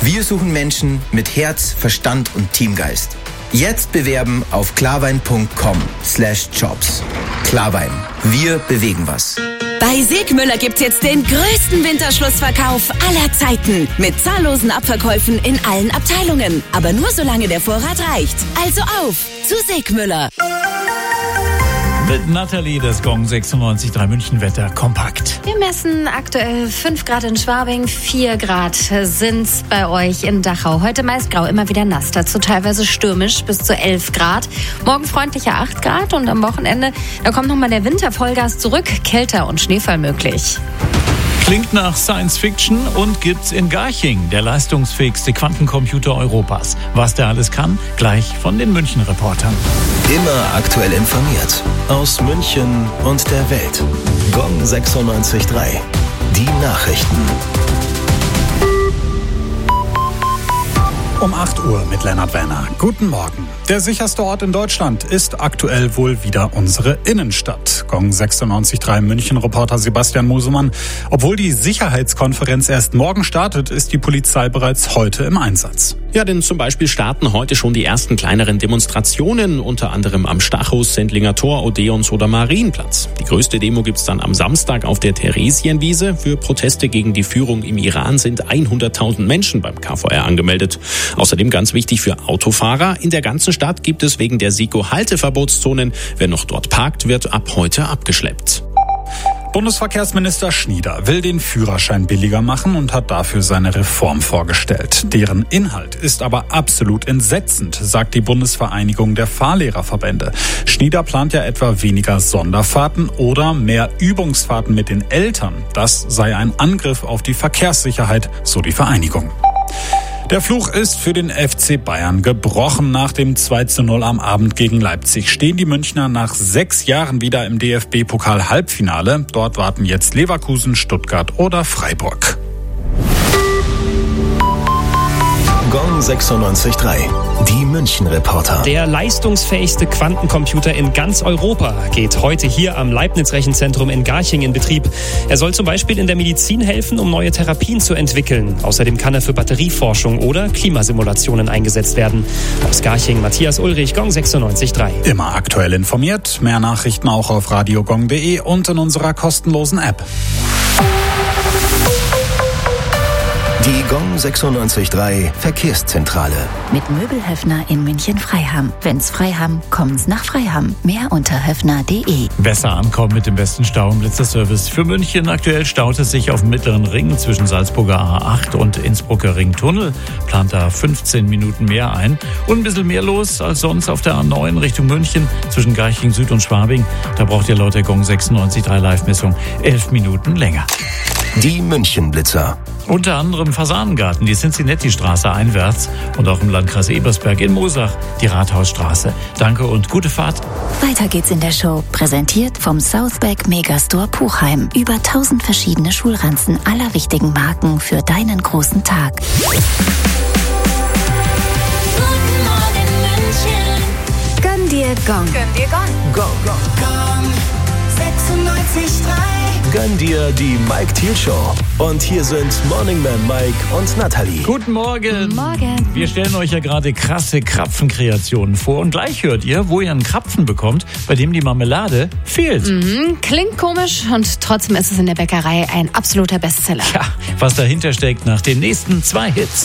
Wir suchen Menschen mit Herz, Verstand und Teamgeist. Jetzt bewerben auf klarwein.com/jobs. Klarwein. Wir bewegen was. Bei Segmüller gibt's jetzt den größten Winterschlussverkauf aller Zeiten. Mit zahllosen Abverkäufen in allen Abteilungen. Aber nur solange der Vorrat reicht. Also auf zu Segmüller. Mit Nathalie, das Gong 96.3 München Wetter kompakt. Wir messen aktuell 5 Grad in Schwabing, 4 Grad sind's bei euch in Dachau. Heute meist grau, immer wieder nass, dazu teilweise stürmisch bis zu 11 Grad. Morgen freundlicher 8 Grad und am Wochenende, da kommt nochmal der Winter Vollgas zurück, kälter und Schneefall möglich. Klingt nach Science Fiction und gibt's in Garching, der leistungsfähigste Quantencomputer Europas. Was der alles kann, gleich von den München-Reportern. Immer aktuell informiert. Aus München und der Welt. Gong 96.3. Die Nachrichten. Um 8 Uhr mit Lennart Werner. Guten Morgen. Der sicherste Ort in Deutschland ist aktuell wohl wieder unsere Innenstadt. Gong 96.3 München-Reporter Sebastian Musemann. Obwohl die Sicherheitskonferenz erst morgen startet, ist die Polizei bereits heute im Einsatz. Ja, denn zum Beispiel starten heute schon die ersten kleineren Demonstrationen, unter anderem am Stachus, Sendlinger Tor, Odeons oder Marienplatz. Die größte Demo gibt's dann am Samstag auf der Theresienwiese. Für Proteste gegen die Führung im Iran sind 100.000 Menschen beim KVR angemeldet. Außerdem ganz wichtig für Autofahrer: in der ganzen Stadt gibt es wegen der SIKO Halteverbotszonen. Wer noch dort parkt, wird ab heute abgeschleppt. Bundesverkehrsminister Schnieder will den Führerschein billiger machen und hat dafür seine Reform vorgestellt. Deren Inhalt ist aber absolut entsetzend, sagt die Bundesvereinigung der Fahrlehrerverbände. Schnieder plant ja etwa weniger Sonderfahrten oder mehr Übungsfahrten mit den Eltern. Das sei ein Angriff auf die Verkehrssicherheit, so die Vereinigung. Der Fluch ist für den FC Bayern gebrochen. Nach dem 2:0 am Abend gegen Leipzig stehen die Münchner nach 6 Jahren wieder im DFB-Pokal-Halbfinale. Dort warten jetzt Leverkusen, Stuttgart oder Freiburg. Gong 96.3. Die München-Reporter. Der leistungsfähigste Quantencomputer in ganz Europa geht heute hier am Leibniz-Rechenzentrum in Garching in Betrieb. Er soll zum Beispiel in der Medizin helfen, um neue Therapien zu entwickeln. Außerdem kann er für Batterieforschung oder Klimasimulationen eingesetzt werden. Aus Garching, Matthias Ulrich, Gong 96.3. Immer aktuell informiert. Mehr Nachrichten auch auf radiogong.de und in unserer kostenlosen App. Die Gong 96.3 Verkehrszentrale. Mit Möbelhöfner in München-Freiham. Wenn's Freiham, kommen's nach Freiham. Mehr unter höfner.de. Besser ankommen mit dem besten Stau- und Blitzerservice. Für München aktuell staut es sich auf dem Mittleren Ring zwischen Salzburger A8 und Innsbrucker Ringtunnel. Plant da 15 Minuten mehr ein. Und ein bisschen mehr los als sonst auf der A9 Richtung München zwischen Garching Süd und Schwabing. Da braucht ihr laut der Gong 96.3 Live-Messung 11 Minuten länger. Die München-Blitzer. Unter anderem Fasanengarten, die Cincinnati-Straße einwärts und auch im Landkreis Ebersberg in Moosach die Rathausstraße. Danke und gute Fahrt. Weiter geht's in der Show. Präsentiert vom Southback Megastore Puchheim. Über 1000 verschiedene Schulranzen aller wichtigen Marken für deinen großen Tag. Guten Morgen München. Gönn dir Gong. Gönn dir Gong. Gong. Gong 96.3. Gönn dir die Mike Thiel Show. Und hier sind Morning Man Mike und Nathalie. Guten Morgen. Morgen. Wir stellen euch ja gerade krasse Krapfenkreationen vor und gleich hört ihr, wo ihr einen Krapfen bekommt, bei dem die Marmelade fehlt. Klingt komisch und trotzdem ist es in der Bäckerei ein absoluter Bestseller. Ja, was dahinter steckt nach den nächsten 2 Hits.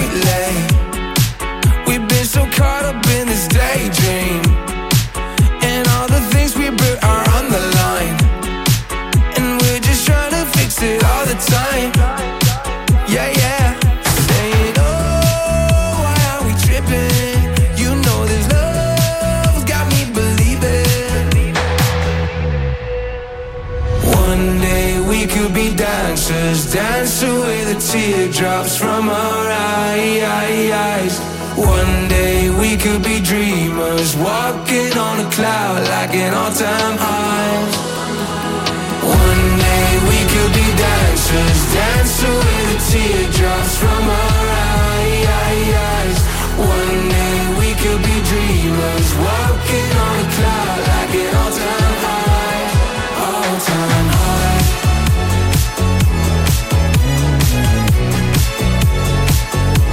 We've been so caught up in this daydream, and all the things we built are on the line, and we're just trying to fix it all the time. Yeah, yeah. Saying, oh, why are we tripping? You know this love got me believing. One day we could be dancers, dance away the teardrops from our eyes. One day we could be dreamers, walking on a cloud like an all-time high. One day we could be dancers, dance away the teardrops from our eyes. One day we could be dreamers, walking on a cloud like an all-time high, all-time high.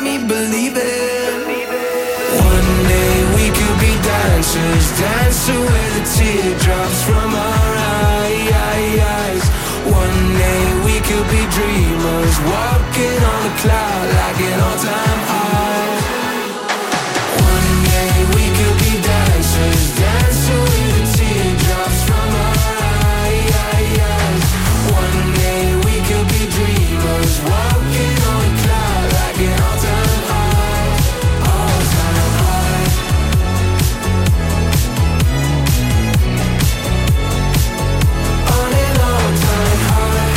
me believe it. One day we could be dancers, dancing with the teardrops from our eyes. One day we could be dreamers, walking on a cloud like an all-time high. One day we could be dancers, dancing with the teardrops from our eyes. One day we could be dreamers, walking on a cloud like an all-time high, all-time high. On an all-time high.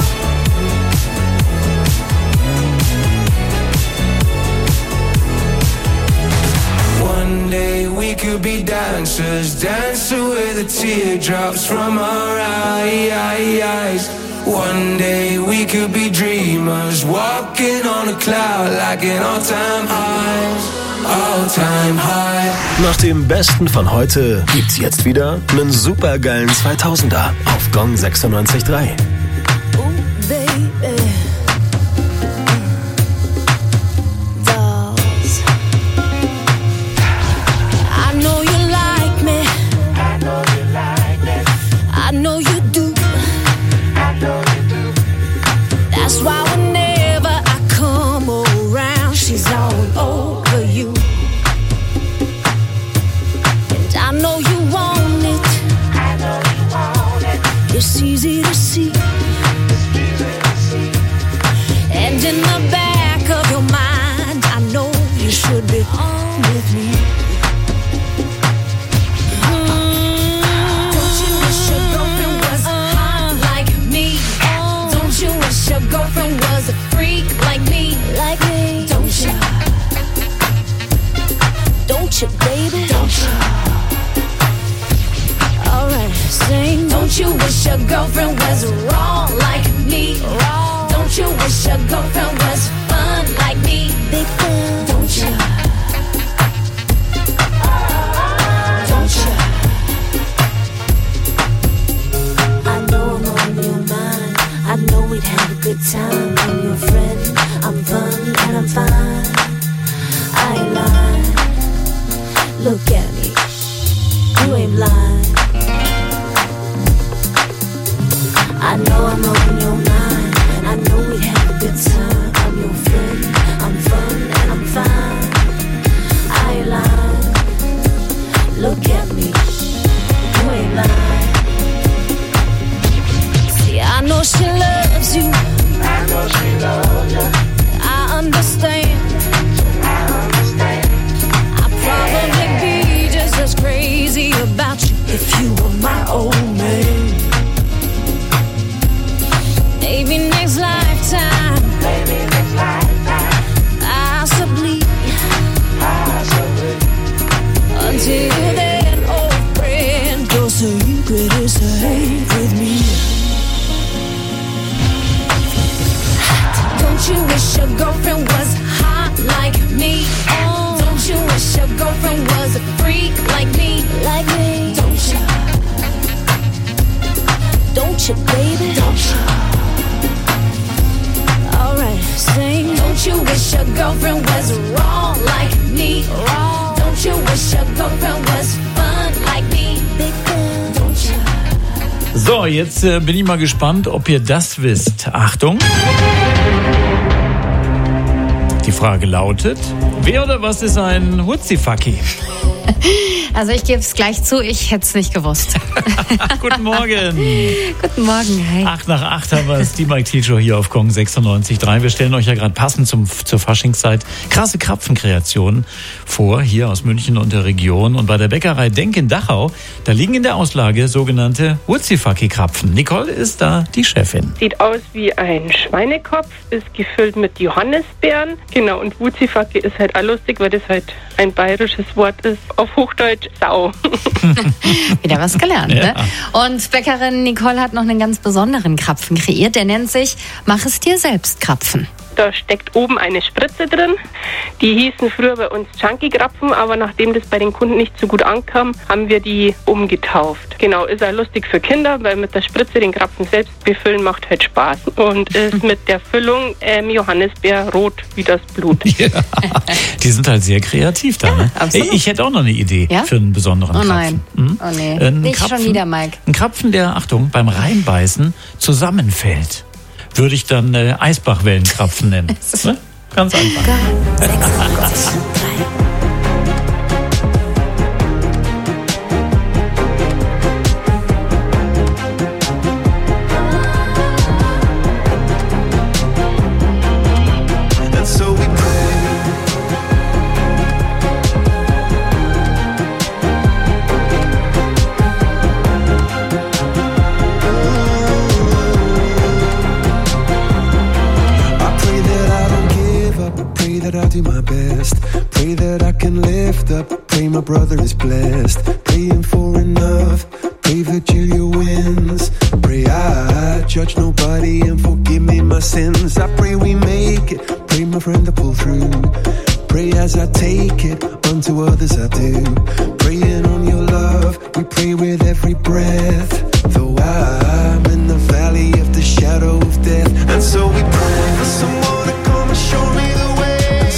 One day we could be dancers, dancing with the teardrops from our eyes. One day we could be dreamers, walking on a cloud like an all-time high, all-time high. Nach dem Besten von heute gibt's jetzt wieder einen supergeilen 2000er auf Gong 96.3. That's why whenever I come around, she's all over you. And I know you want it. It's easy to see. And in the back of your mind, I know you should be on with me. Your girlfriend was a freak like me, don't you? Don't you, baby? Don't you? Alright, sing. Don't you wish your girlfriend was wrong like me? Wrong. Don't you wish your girlfriend was fun like me? Big fan. Don't you? Don't you? I know I'm on your mind. I know we'd have a good time. I'm your friend, I'm fun and I'm fine. I ain't lying. Look at me, you ain't blind. I know I'm on your mind. I know we'd have a good time. I'm your friend, I'm fun and I'm fine. I ain't lying. Look at me, you ain't blind. I know she loves you. I know she loves you. I understand. I'd probably be just as crazy about you if you were my old man. Maybe next lifetime. Possibly. Until then, old friend, your secret is safe with me. Don't you wish your girlfriend was hot like me? Don't you wish your girlfriend was a freak like me? Don't you? Don't you, baby? Don't you? Alright, sing. Don't you wish your girlfriend was wrong like me? Wrong. Don't you wish your girlfriend was fun like me? Big fan. Don't you? So, jetzt bin ich mal gespannt, ob ihr das wisst. Achtung! Die Frage lautet, wer oder was ist ein Hutzifacki? Also ich gebe es gleich zu, ich hätte es nicht gewusst. Guten Morgen. Guten Morgen, hi. 8 nach 8 haben wir es, die Mike Thiel Show hier auf Gong 96.3. Wir stellen euch ja gerade passend zur Faschingszeit krasse Krapfenkreationen vor, hier aus München und der Region. Und bei der Bäckerei Denk in Dachau, da liegen in der Auslage sogenannte Hutzifacki-Krapfen. Nicole ist da die Chefin. Sieht aus wie ein Schweinekopf, ist gefüllt mit Johannisbeeren. Genau, und Hutzifacki ist halt auch lustig, weil das halt ein bayerisches Wort ist. Auf Hochdeutsch Sau. Wieder was gelernt, Ja. ne? Und Bäckerin Nicole hat noch einen ganz besonderen Krapfen kreiert. Der nennt sich Mach es dir selbst Krapfen. Da steckt oben eine Spritze drin, Die hießen früher bei uns Chunky-Krapfen, aber nachdem das bei den Kunden nicht so gut ankam, haben wir die umgetauft. Genau, ist auch lustig für Kinder, weil mit der Spritze den Krapfen selbst befüllen macht halt Spaß. Und ist mit der Füllung Johannisbeer rot wie das Blut. Ja, die sind halt sehr kreativ da. Ne? absolut. Ich hätte auch noch eine Idee für einen besonderen Krapfen. Nein. Oh nee. Nicht schon wieder, Mike. Ein Krapfen, der, Achtung, beim Reinbeißen zusammenfällt. Würde ich dann Eisbachwellenkrapfen nennen. Ne? Ganz einfach. I do my best. Pray that I can lift up. Pray my brother is blessed. Praying for enough. Pray Virgilia wins. Pray I judge nobody and forgive me my sins. I pray we make it. Pray my friend to pull through. Pray as I take it. Unto others I do. Praying on your love. We pray with every breath. Though I'm in the valley of the shadow of death. And so we pray for someone to come and show me the way.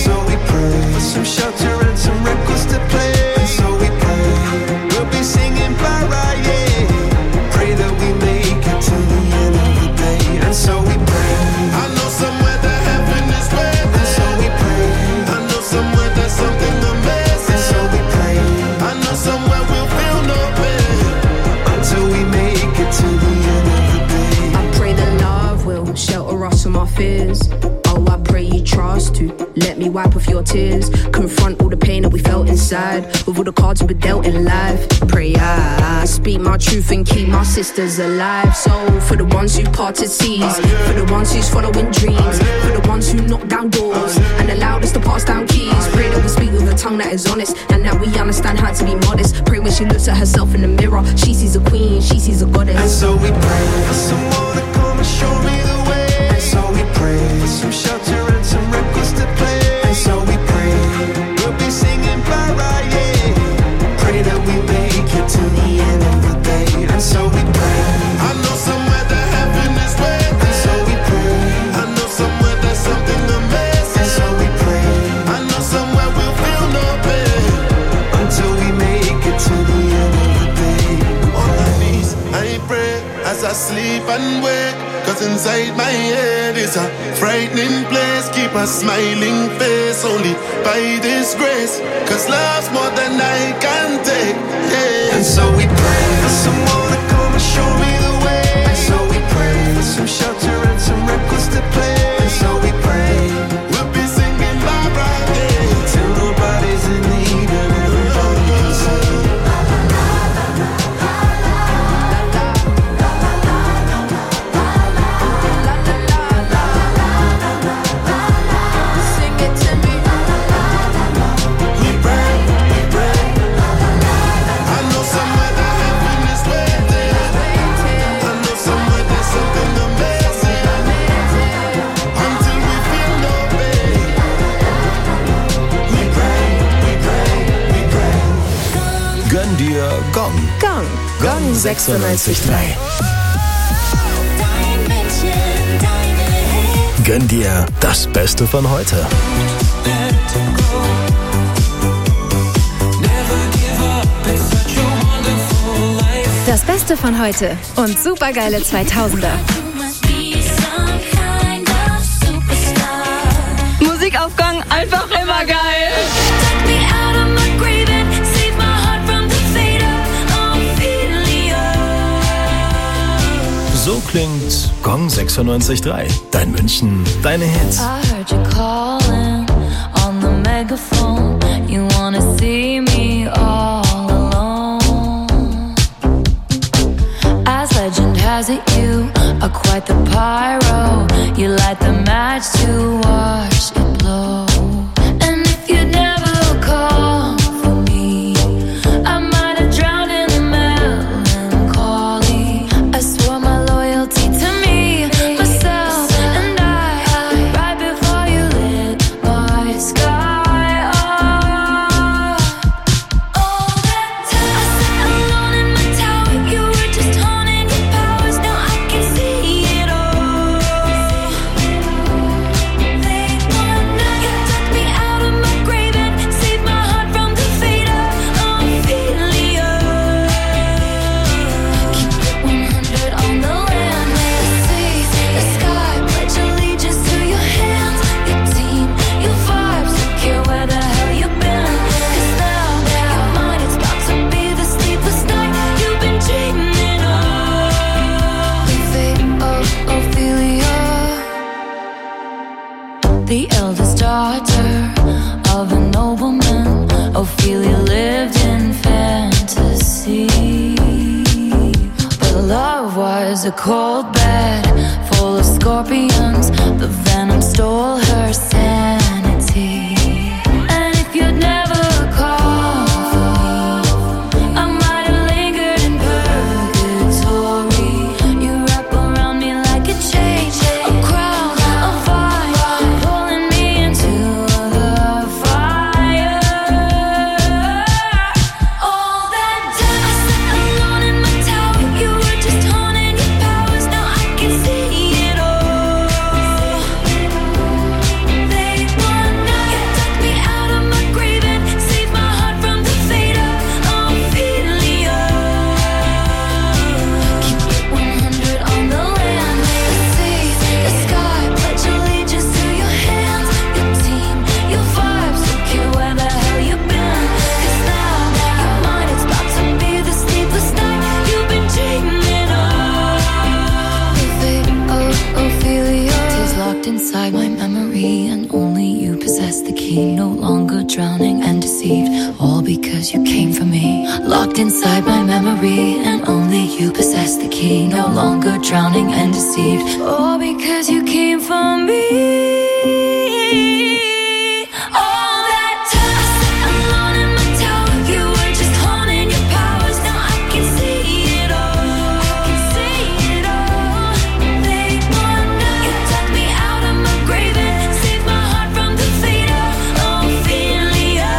For some shelter and some records to play. And so we pray, we'll be singing para, yeah. Pray that we make it to the end of the day. And so we pray, I know somewhere that heaven is waiting. And so we pray, I know somewhere there's something amazing. And so we pray, I know somewhere we'll feel no pain until we make it to the end of the day. I pray that love will shelter us from our fears. Oh, I pray you trust to let me wipe off your tears. Confront all the pain that we felt inside with all the cards we were dealt in life. Pray I speak my truth and keep my sisters alive. So for the ones who parted seas, for the ones who's following dreams, for the ones who knock down doors and allowed us to pass down keys. Pray that we speak with a tongue that is honest and that we understand how to be modest. Pray when she looks at herself in the mirror, she sees a queen, she sees a goddess. And so we pray for someone to come and show me the way. And so we pray for some shelter and some records to play. And so we pray, we'll be singing para, yeah. Pray that we make it to the end of the day. And so we pray, I know somewhere that heaven is waiting. And so we pray, I know somewhere there's something amazing. And so we pray, I know somewhere we'll feel no pain until we make it to the end of the day. On my knees, I pray as I sleep and wake. Cause inside my head is a frightening place. Keep a smiling face only by this grace. Cause love's more than I can take, yeah. And so we pray for someone to come and show me the way. And so we pray for some shelter and some records to play. And so we pray, we'll be singing Barbara, yeah. Till nobody's in need and everybody can sing. Gong 96.3. Gönn dir das Beste von heute. Das Beste von heute und supergeile 2000er. Musikaufgang einfach immer geil. So klingt Gong 96.3. Dein München, deine Hits. I heard you calling on the megaphone. You wanna see me all alone. As legend has it, you are quite the pyro. You light the match to watch it blow. And if you never call for me, I might have drowned in the melancholy. I swore my loyalty to me, myself, and I. Right before you lit my sky, a cold bed full of scorpions. The venom stole her sanity. And if you'd never called for me, I might have lingered in purgatory. You wrap around me like a chain, a crown, a fire, pulling me into the fire. All that time I sat alone in my tower, you were just honing your powers. Now I can see it all. They want now. You took me out of my grave and saved my heart from the fate of Ophelia. Keep it 100 on the land. They see the sky, pledge allegiance to your hands. Your team, your vibes, don't care where the hell you've been. 'Cause now your mind is about to be the sleepless night you've been dreaming of. The fate of Ophelia is locked inside my memory, and only you possess the key. No longer drowning and deceived, all because you came for me. Locked inside my memory, and only you possess the key. No longer drowning and deceived, all because you came for me. All that time I sat alone in my tower, you were just honing your powers. Now I can see it all. I can see it all. They want now. You took me out of my grave and saved my heart from the fate of Ophelia.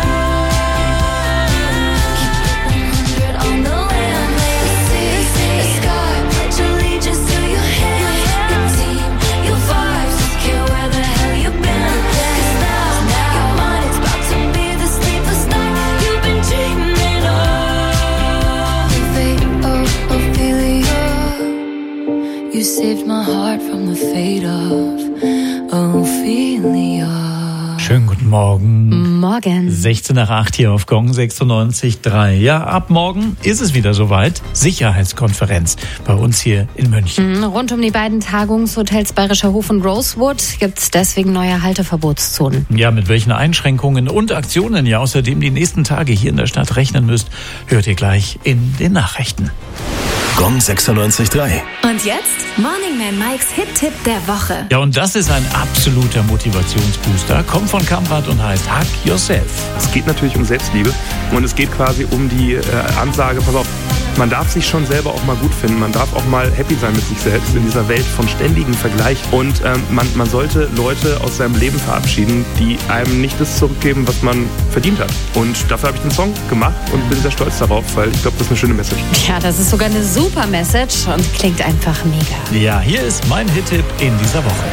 Keep it 100 on the land. They see the sky, pledge allegiance to your hands. Your team, your vibes, don't care where the hell you've been. 'Cause now your mind is about to be the sleepless night you've been dreaming of. The fate of Ophelia. You saved my heart from the fate of Ophelia. Schönen guten Morgen. Morgen. 16 nach 8 hier auf Gong 96.3. Ja, ab morgen ist es wieder soweit. Sicherheitskonferenz bei uns hier in München. Rund um die beiden Tagungshotels Bayerischer Hof und Rosewood gibt es deswegen neue Halteverbotszonen. Ja, mit welchen Einschränkungen und Aktionen ihr außerdem die nächsten Tage hier in der Stadt rechnen müsst, hört ihr gleich in den Nachrichten. Gong 96.3. Und jetzt Morning Man Mikes Hit-Tipp der Woche. Ja, und das ist ein absoluter Motivationsbooster. Kommt von Kamprad und heißt Hug Yourself. Es geht natürlich um Selbstliebe und es geht quasi um die Ansage, pass auf, man darf sich schon selber auch mal gut finden, man darf auch mal happy sein mit sich selbst in dieser Welt von ständigem Vergleich und man sollte Leute aus seinem Leben verabschieden, die einem nicht das zurückgeben, was man verdient hat. Und dafür habe ich den Song gemacht und bin sehr stolz darauf, weil ich glaube, das ist eine schöne Message. Ja, das ist sogar eine super Message und klingt einfach mega. Ja, hier ist mein Hit-Tipp in dieser Woche.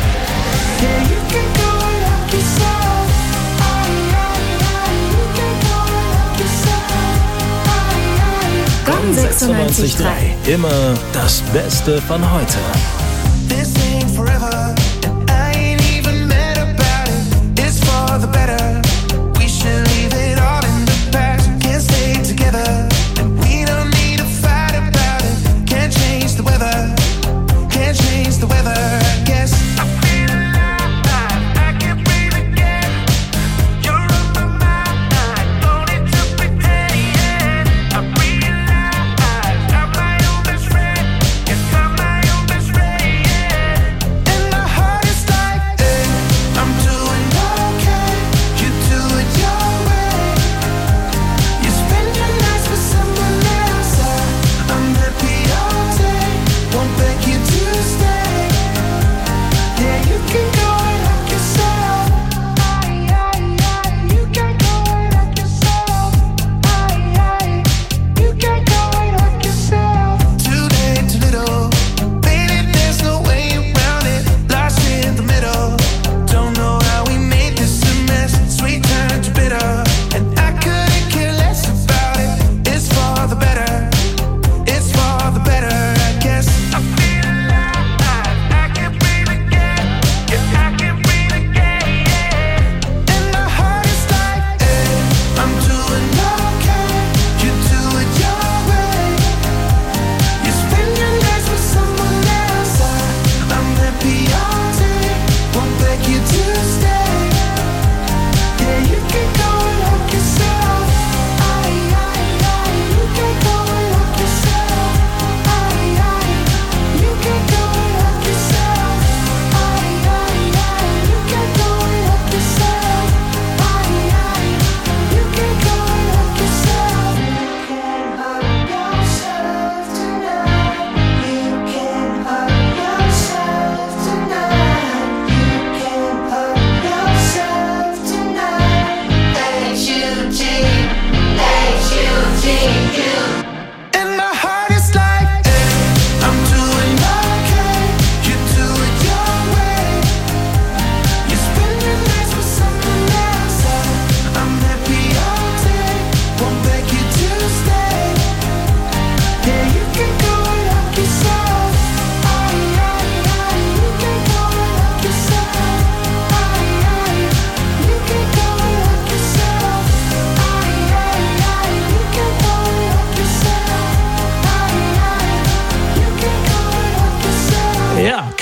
Gong 96.3. Immer das Beste von heute. This ain't forever, and I ain't even mad about it. It's for the better. We should leave it all in the past. Can't stay together, and we don't need to fight about it. Can't change the weather, can't change the weather. I guess I feel alive, I can breathe again. You're on my mind, don't need to pretend. I realize I'm my own best friend. Yes, I'm my own best friend.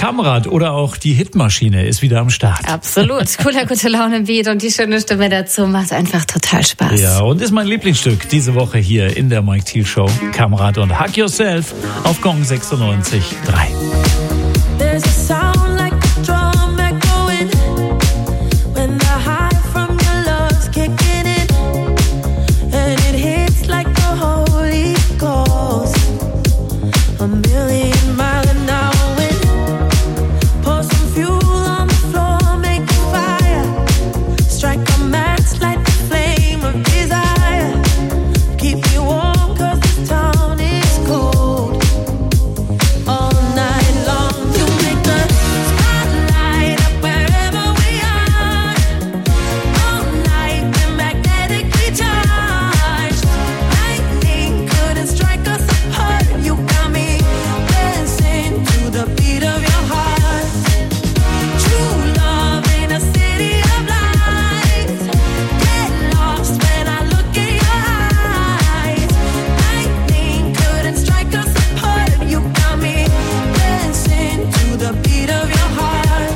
Kamerad oder auch die Hitmaschine ist wieder am Start. Absolut. Cooler, gute Laune-Beat und die schöne Stimme dazu macht einfach total Spaß. Ja, und ist mein Lieblingsstück diese Woche hier in der Mike Thiel Show. Kamerad und Hug Yourself auf Gong 96.3. There's a sound like a drum echoing when the high from your love's kicking in, and it hits like the Holy Ghost, a million mile an hour wind. Pour some fuel on the floor, make a fire, strike a match, light the flame of desire. Keep me warm 'cause this town is cold. All night long, you make the spotlight up wherever we are. All night, we're magnetically charged. Lightning couldn't strike us apart. You got me dancing to the beat of your heart. True love in a city of lights. Get lost when I look in your eyes. Lightning couldn't strike us apart. You got me dancing to the beat of your heart.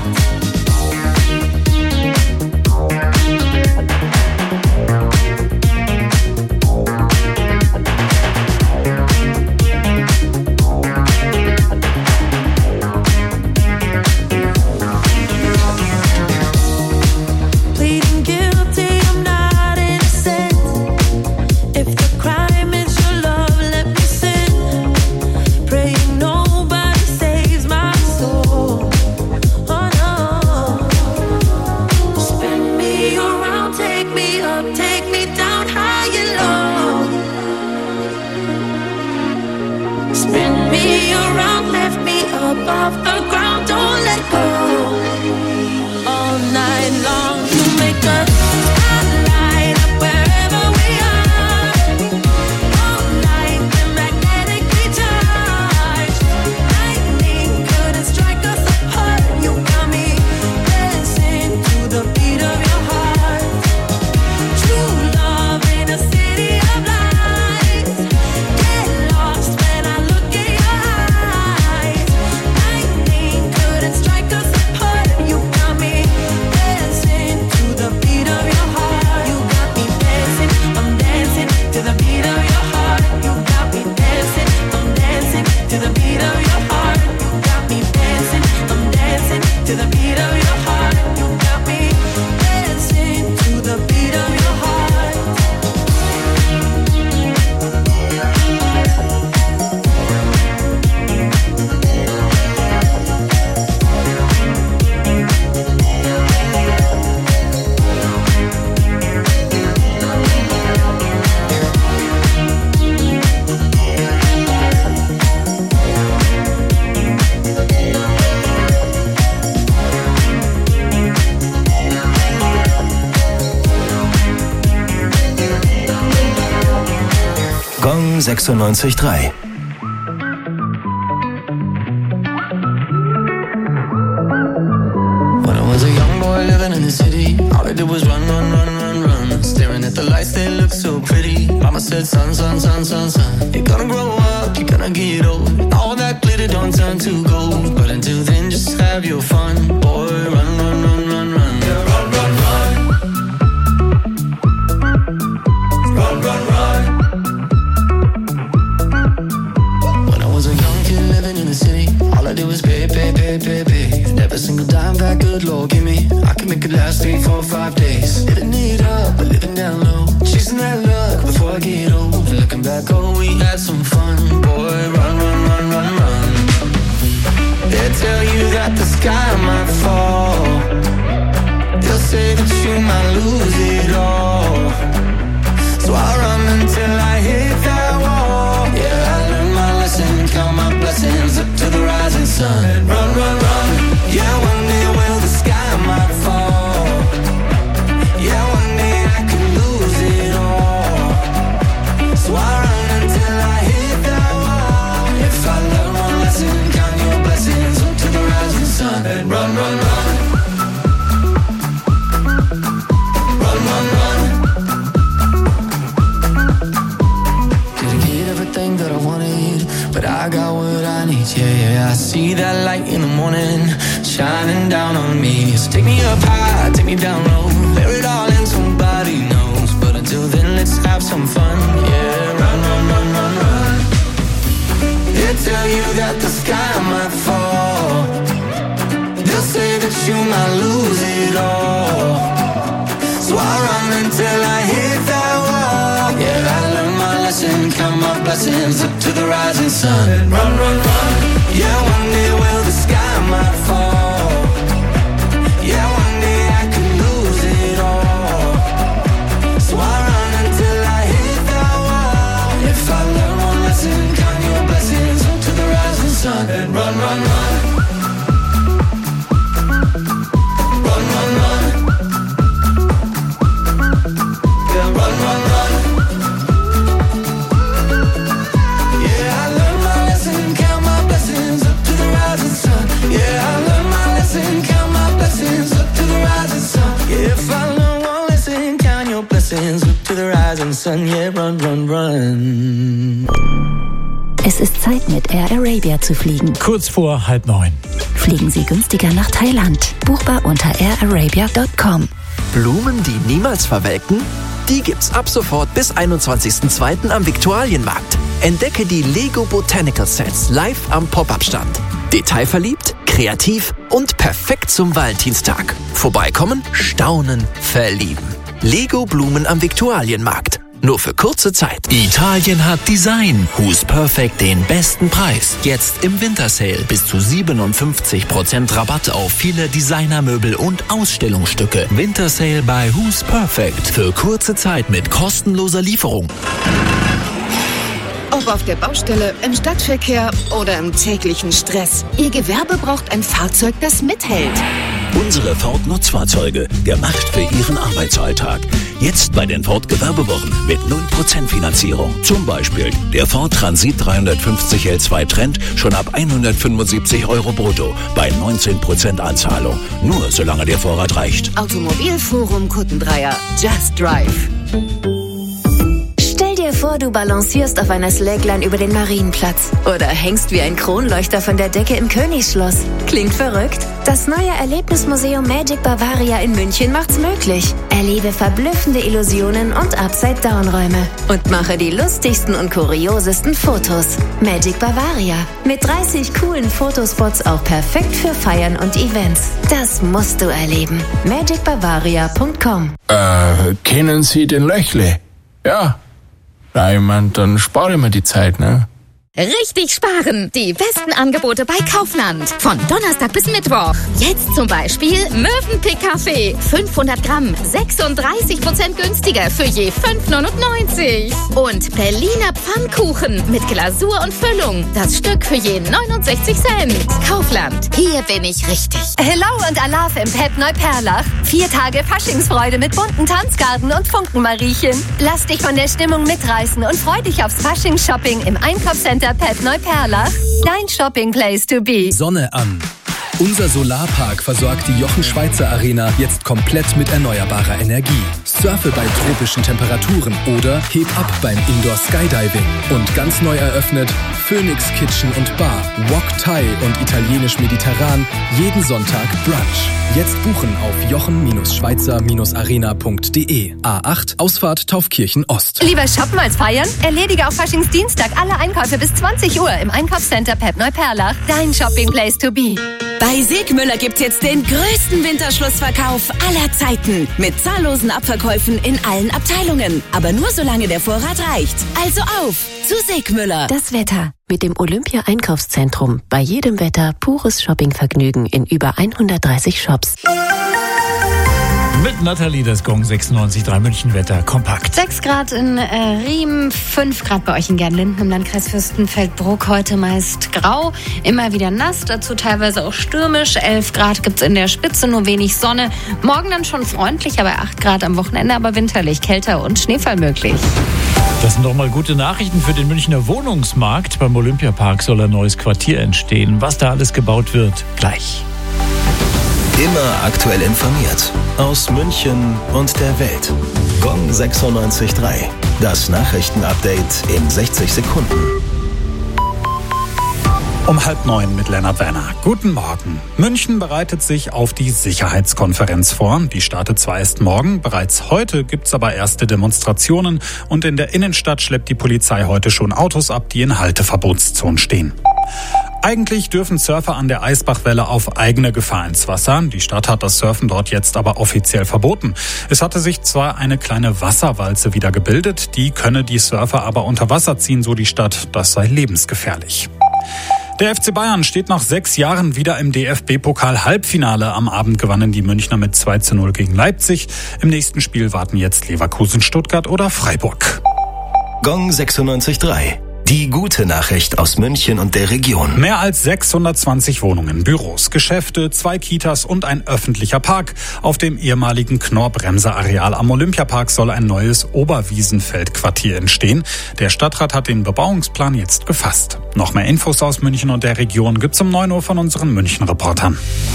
Pleading guilty, I'm not innocent. If the crime is your love, let me sin. Praying nobody saves my soul. Oh no. Spin me around, take me up, take me down high and low. Spin me around, lift me up off the ground, don't let go. All night long, you make a spotlight up wherever we are. All night, we're magnetically charged. Lightning couldn't strike us apart. You got me dancing to the beat of your heart. True love in a city of lights. Get lost when I look in your eyes. Lightning couldn't strike us apart. You got me dancing to the beat of your heart. You got me dancing, I'm dancing to the beat of your heart. You got me dancing, I'm dancing to the beat of your heart. You got me dancing, I'm dancing to the beat of your heart. You got me dancing to the beat of your heart. Gong 96.3. When I was a young boy living in the city, all I did was run, run, run, run, run. Staring at the lights, they look so pretty. Mama said, son, son, son, son, son, you're gonna grow up, you're gonna get old. All that glitter don't turn to gold. But until then, just have your fun. Boy, run, run, run, run, run. Yeah, run, run, run. Run, run, run. When I was a young kid living in the city, all I did was pay, pay, pay, pay, pay. Every single dime that good Lord give me, I can make it last 3, 4, 5 days. Living it up, but living down low, chasing that luck before I get old. And looking back, oh, we had some fun. Boy, run, run, run, run, run. They'll tell you that the sky might fall. They'll say that you might lose it all. So I run until I hit that wall. Yeah, I learned my lesson, count my blessings up to the rising sun. And run, run, run. Yeah, one day will the sky might fall. Yeah, one day I could lose it all. So I run until I hit that wall. If I learn one lesson, count your blessings up to the rising sun. And run, run, run. Run, nights, yeah, I see that light in the morning, shining down on me. So take me up high, take me down low, bear it all and somebody knows. But until then, let's have some fun, yeah. Run, run, run, run, run. They'll tell you that the sky might fall. They'll say that you might lose it all. So I run until I hit that wall. Yeah, I learned my lesson, count my blessings up to the rising sun. Run, run, run. Yeah, one day, well, the sky might fall. Yeah, one day I could lose it all. So I run until I hit that wall. If I learn one lesson, count your blessings up to the rising sun. Run, run, run. Run, run, run. Yeah, run, run, run. Yeah, I learned my lesson, count my blessings up to the rising sun. Yeah, I learned my lesson, count my blessings up to the rising sun. Yeah, if I learn one lesson, count your blessings up to the rising sun. Yeah, run, run, run. Es ist Zeit, mit Air Arabia zu fliegen. Kurz vor 8:30. Fliegen Sie günstiger nach Thailand. Buchbar unter airarabia.com. Blumen, die niemals verwelken? Die gibt's ab sofort bis 21.02. am Viktualienmarkt. Entdecke die Lego Botanical Sets live am Pop-Up-Stand. Detailverliebt, kreativ und perfekt zum Valentinstag. Vorbeikommen, staunen, verlieben. Lego Blumen am Viktualienmarkt. Nur für kurze Zeit. Italien hat Design. Who's Perfect den besten Preis. Jetzt im Wintersale. Bis zu 57% Rabatt auf viele Designermöbel und Ausstellungsstücke. Wintersale bei Who's Perfect. Für kurze Zeit mit kostenloser Lieferung. Ob auf der Baustelle, im Stadtverkehr oder im täglichen Stress. Ihr Gewerbe braucht ein Fahrzeug, das mithält. Unsere Ford Nutzfahrzeuge, gemacht für Ihren Arbeitsalltag. Jetzt bei den Ford Gewerbewochen mit 0% Finanzierung. Zum Beispiel der Ford Transit 350 L2 Trend schon ab 175 € brutto bei 19% Anzahlung. Nur solange der Vorrat reicht. Automobilforum Kuttendreier. Just Drive. Stell dir vor, du balancierst auf einer Slackline über den Marienplatz oder hängst wie ein Kronleuchter von der Decke im Königsschloss. Klingt verrückt? Das neue Erlebnismuseum Magic Bavaria in München macht's möglich. Erlebe verblüffende Illusionen und Upside-Down-Räume und mache die lustigsten und kuriosesten Fotos. Magic Bavaria. Mit 30 coolen Fotospots auch perfekt für Feiern und Events. Das musst du erleben. magicbavaria.com. Kennen Sie den Löchle? Ja. Na, ich mein, dann spare ich mir die Zeit, ne? Richtig sparen! Die besten Angebote bei Kaufland. Von Donnerstag bis Mittwoch. Jetzt zum Beispiel Mövenpick-Kaffee. 500 Gramm, 36% günstiger für je 5,99. Und Berliner Pfannkuchen mit Glasur und Füllung. Das Stück für je 69 Cent. Kaufland. Hier bin ich richtig. Hello und Alaf im Pep Neuperlach. 4 Tage Faschingsfreude mit bunten Tanzgarten und Funkenmariechen. Lass dich von der Stimmung mitreißen und freu dich aufs Faschingsshopping im Einkaufscenter Pep Neuperlach. Dein Shopping Place to be. Sonne an. Unser Solarpark versorgt die Jochen Schweizer Arena jetzt komplett mit erneuerbarer Energie. Surfe bei tropischen Temperaturen oder heb ab beim Indoor Skydiving. Und ganz neu eröffnet Phoenix Kitchen und Bar, Wok Thai und Italienisch-Mediterran, jeden Sonntag Brunch. Jetzt buchen auf jochen-schweizer-arena.de. A8, Ausfahrt Taufkirchen Ost. Lieber shoppen als feiern? Erledige auf Faschingsdienstag alle Einkäufe bis 20 Uhr im Einkaufscenter Pep Neuperlach. Dein Shopping Place to be. Bei Segmüller gibt's jetzt den größten Winterschlussverkauf aller Zeiten. Mit zahllosen Abverkäufen in allen Abteilungen. Aber nur solange der Vorrat reicht. Also auf zu Segmüller. Das Wetter. Mit dem Olympia-Einkaufszentrum. Bei jedem Wetter pures Shoppingvergnügen in über 130 Shops. Mit Nathalie, das Gong 96,3 München Wetter kompakt. 6 Grad in Riem, 5 Grad bei euch in Gernlinden im Landkreis Fürstenfeldbruck. Heute meist grau, immer wieder nass, dazu teilweise auch stürmisch. 11 Grad gibt's in der Spitze, nur wenig Sonne. Morgen dann schon freundlich, aber 8 Grad am Wochenende, aber winterlich, kälter und Schneefall möglich. Das sind doch mal gute Nachrichten für den Münchner Wohnungsmarkt. Beim Olympiapark soll ein neues Quartier entstehen. Was da alles gebaut wird, gleich. Immer aktuell informiert. Aus München und der Welt. Gong 96.3. Das Nachrichtenupdate in 60 Sekunden. Um 8:30 mit Lennart Werner. Guten Morgen. München bereitet sich auf die Sicherheitskonferenz vor. Die startet zwar erst morgen, bereits heute gibt's aber erste Demonstrationen und in der Innenstadt schleppt die Polizei heute schon Autos ab, die in Halteverbotszonen stehen. Eigentlich dürfen Surfer an der Eisbachwelle auf eigene Gefahr ins Wasser. Die Stadt hat das Surfen dort jetzt aber offiziell verboten. Es hatte sich zwar eine kleine Wasserwalze wieder gebildet, die könne die Surfer aber unter Wasser ziehen, so die Stadt. Das sei lebensgefährlich. Der FC Bayern steht nach 6 Jahren wieder im DFB-Pokal-Halbfinale. Am Abend gewannen die Münchner mit 2:0 gegen Leipzig. Im nächsten Spiel warten jetzt Leverkusen, Stuttgart oder Freiburg. Gong 96.3. Die gute Nachricht aus München und der Region. Mehr als 620 Wohnungen, Büros, Geschäfte, 2 Kitas und ein öffentlicher Park. Auf dem ehemaligen Knorr-Bremse-Areal am Olympiapark soll ein neues Oberwiesenfeld-Quartier entstehen. Der Stadtrat hat den Bebauungsplan jetzt gefasst. Noch mehr Infos aus München und der Region gibt's um 9 Uhr von unseren München-Reportern.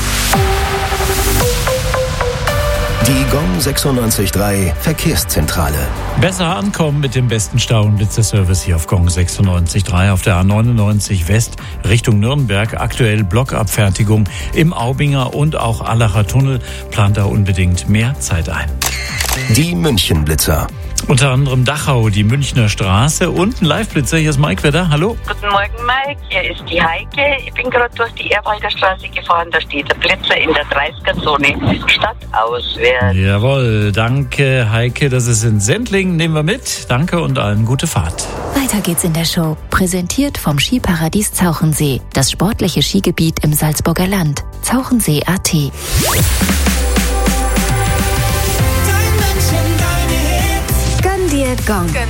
Die Gong 96.3 Verkehrszentrale. Besser ankommen mit dem besten Stau- und Blitzerservice hier auf Gong 96.3 auf der A99 West Richtung Nürnberg. Aktuell Blockabfertigung im Aubinger und auch Allacher Tunnel. Plant da unbedingt mehr Zeit ein. Die München-Blitzer. Unter anderem Dachau, die Münchner Straße und ein Live-Blitzer. Hier ist Mike Wedder. Hallo. Guten Morgen, Mike. Hier ist die Heike. Ich bin gerade durch die Erwalder Straße gefahren. Da steht der Blitzer in der 30er-Zone. Stadtauswärts. Jawohl, danke Heike. Das ist in Sendling. Nehmen wir mit. Danke und allen gute Fahrt. Weiter geht's in der Show. Präsentiert vom Skiparadies Zauchensee. Das sportliche Skigebiet im Salzburger Land. Zauchensee.at. Gong. Gong.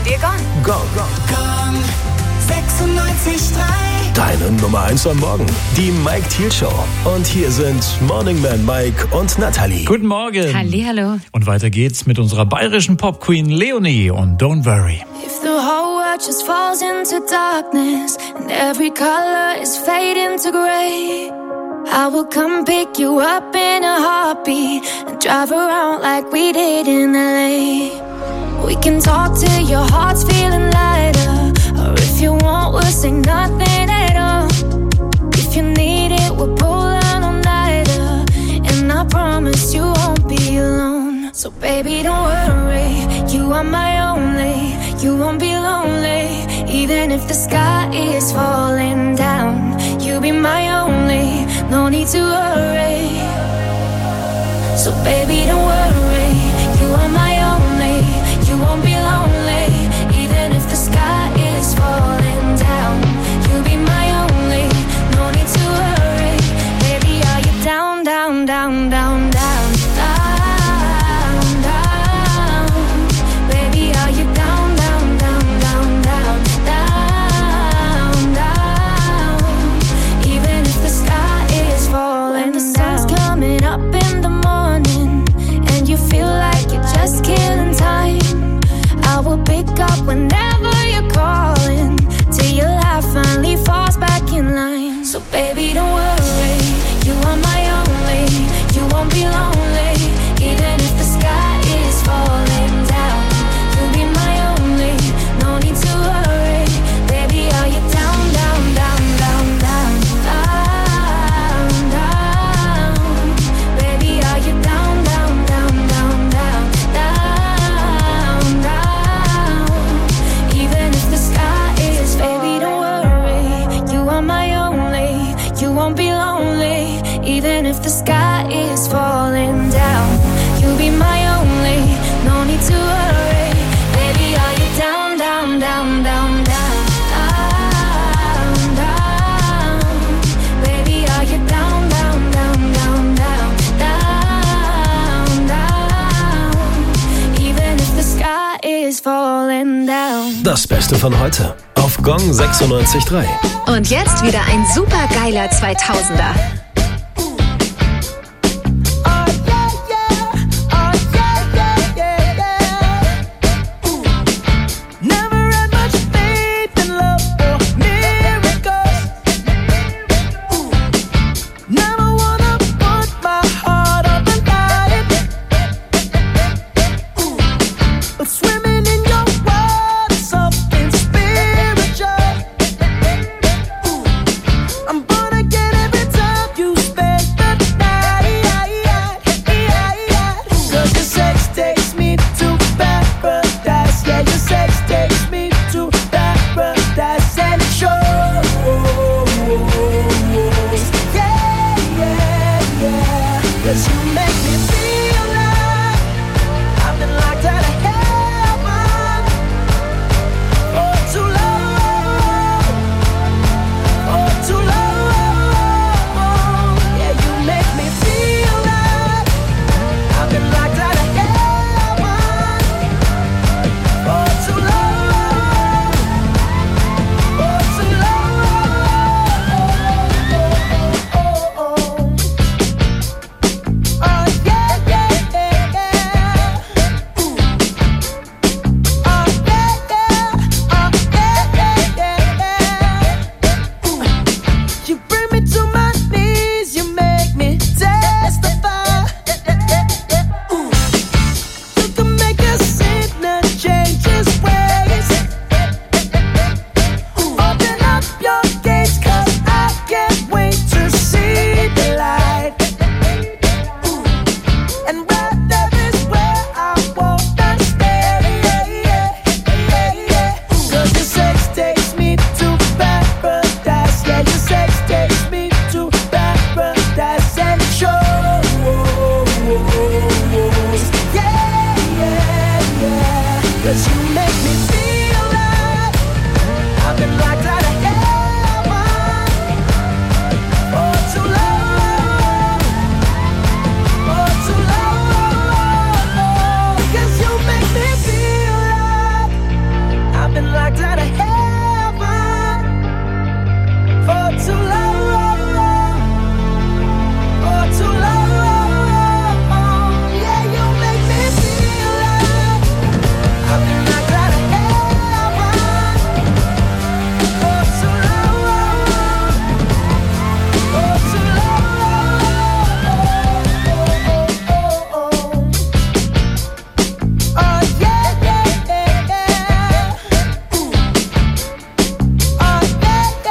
96.3. Deine Nummer 1 am Morgen. Die Mike Thiel Show. Und hier sind Morning Man Mike und Natalie. Guten Morgen. Hallihallo. Und weiter geht's mit unserer bayerischen Pop-Queen Leonie und Don't Worry. If the whole world just falls into darkness and every color is fading to gray, I will come pick you up in a heartbeat and drive around like we did in LA. We can talk till your heart's feeling lighter, or if you want, we'll say nothing at all. If you need it, we'll pull an all-nighter, and I promise you won't be alone. So baby, don't worry, you are my only, you won't be lonely, even if the sky is falling down. You'll be my only, no need to worry. So baby, don't worry, you are my only, you won't be lonely, even if the sky is falling down. You'll be my only, no need to worry. Baby, are you down, down, down, down, down, down, down? Baby, are you down, down, down, down, down, down, down? Even if the sky is falling down. When the sun's coming up in the morning and you feel like you're just killing time, I will pick up whenever you're calling, till your life finally falls back in line. So baby, don't worry, you are my only, you won't be lonely, even if the sky is falling down. You'll be my only, no need to worry. Baby, are you down, down, down, down, down, down, down? Baby, are you down, down, down, down, down, down, down? Even if the sky is, baby, don't worry, you are my only, you won't be lonely, even if the sky is falling down. You'll be my only, no need to worry. Baby, are you down, down, down, down, down, down, down? Baby, are you down, down, down, down, down, down, down? Even if the sky is falling down. Das Beste von heute auf Gong 96.3. Und jetzt wieder ein supergeiler 2000er. Swimming in your world, something spiritual. I'm make me feel like I've been locked out of heaven for too long, for too long. Because you make me feel like I've been locked out of heaven for too long, for too long. Yeah, you make me feel like I've been locked out of heaven for too long, for too long. Oh yeah, yeah, yeah, yeah. Oh yeah,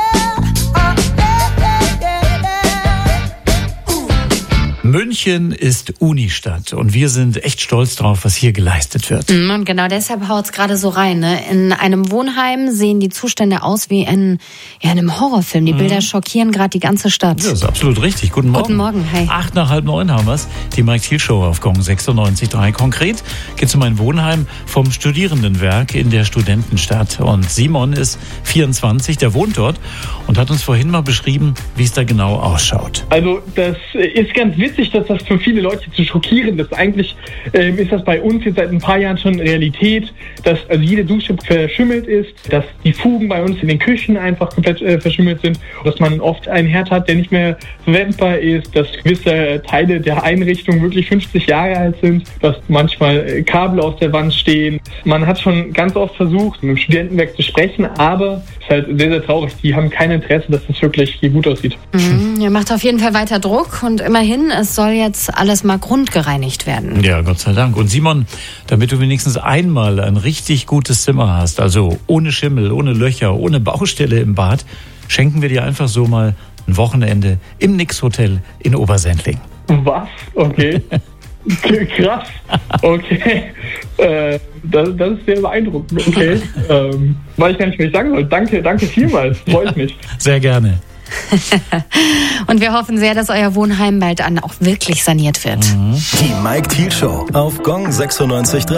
yeah. München ist Unistadt und wir sind echt stolz drauf, was hier geleistet wird. Und genau deshalb haut's gerade so rein. Ne? In einem Wohnheim sehen die Zustände aus wie in einem Horrorfilm. Die Bilder schockieren gerade die ganze Stadt. Ja, das ist absolut richtig. Guten Morgen. Guten Morgen, hi. 8 nach halb 9 haben wir's. Die Mike Thiel Show auf Gong 96.3. Konkret geht's um ein Wohnheim vom Studierendenwerk in der Studentenstadt. Und Simon ist 24, der wohnt dort und hat uns vorhin mal beschrieben, wie es da genau ausschaut. Also das ist ganz witzig, dass das für viele Leute zu schockierend ist. Eigentlich ist das bei uns jetzt seit ein paar Jahren schon Realität, dass also jede Dusche verschimmelt ist, dass die Fugen bei uns in den Küchen einfach komplett verschimmelt sind, dass man oft einen Herd hat, der nicht mehr verwendbar ist, dass gewisse Teile der Einrichtung wirklich 50 Jahre alt sind, dass manchmal Kabel aus der Wand stehen. Man hat schon ganz oft versucht, mit dem Studentenwerk zu sprechen, aber es ist halt sehr, sehr traurig. Die haben kein Interesse, dass das wirklich hier gut aussieht. Ihr macht auf jeden Fall weiter Druck und immerhin, es soll jetzt alles mal grundgereinigt werden. Ja, Gott sei Dank. Und Simon, damit du wenigstens einmal ein richtig gutes Zimmer hast, also ohne Schimmel, ohne Löcher, ohne Baustelle im Bad, schenken wir dir einfach so mal ein Wochenende im Nix Hotel in Obersendling. Was? Okay. Krass. Okay. Das ist sehr beeindruckend. Okay. Weiß ich gar nicht, was ich sagen soll. Danke vielmals. Freut mich. Sehr gerne. Und wir hoffen sehr, dass euer Wohnheim bald dann auch wirklich saniert wird. Die Mike Thiel Show auf Gong 96.3.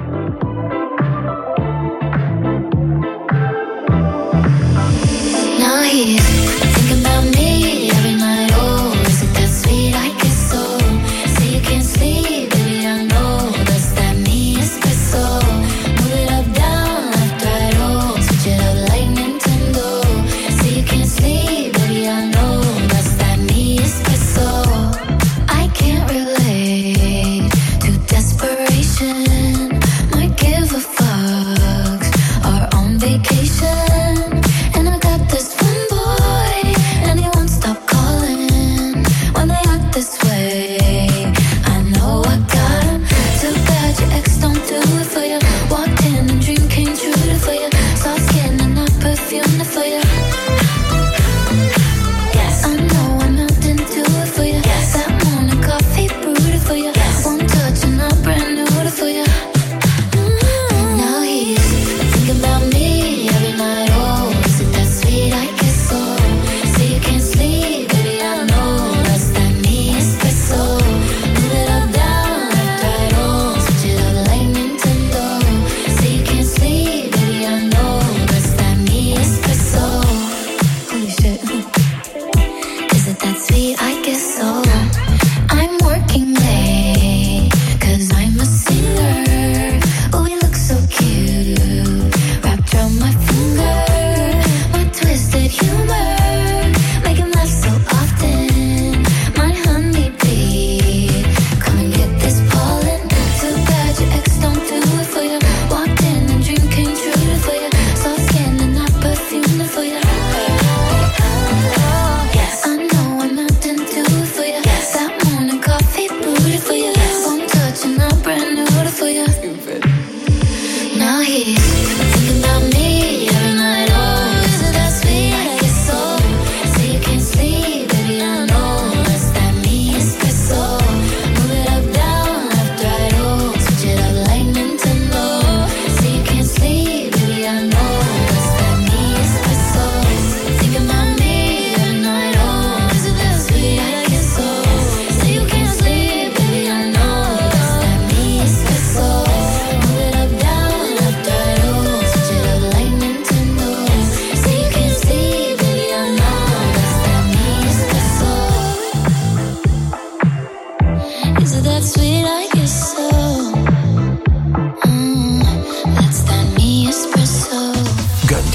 Now he's thinking about me every night. Oh, is it that sweet I kiss so? Say you can't sleep, baby, I know that's that me espresso. Move it up, down, left, right, oh, switch it up like Nintendo. Say you can't sleep, baby, I know that's that me espresso. I can't relate to desperation. Might give a fuck. Are on vacation. And I got this one boy, and he won't stop calling when they act this way. I know I got him. Too bad your ex don't do it for you. Walked in and dream came true for you. Soft skin and not perfume for you. Yes, I know I'm out and do it for you. Yes, that morning coffee brewed for you. Yes, one touch and I'm brand new for you. Now he's thinking about me every night. Oh, is it that sweet I kiss so? Say you can't sleep, baby, I know that's that me espresso. Move it up, down, left, right, oh, switch it up like Nintendo. Say you can't sleep, baby, I know that's that me espresso. Holy shit. Is it that sweet I guess so? I'm working late, 'cause I'm a singer. Oh, you look so cute, wrapped around my finger. My twisted humor, make him laugh so often. My honeybee, come and get this pollen. Too bad your ex don't do it for you. Walked in and dream came true for you. Soft skin and not perfume for you. Yes, I know I'm out and do it for you. Yes, that morning coffee brewed for you. One touch and I'm brand new for you. Now he's thinking about me every night. Oh, is it that sweet I guess so? Say you can't sleep, baby, I know that's that me espresso. Move it up, down, left, right, oh, switch it up like Nintendo. Say you can't sleep, baby, I know that's that me espresso. Thinking about me every night. Oh, is it that sweet I guess so? Say you can't sleep, baby, I know that's that me espresso. Move it up, down, left, right,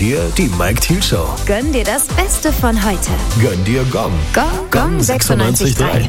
dir die Mike Thiel Show. Gönn dir das Beste von heute. Gönn dir Gong. Gong 96.3.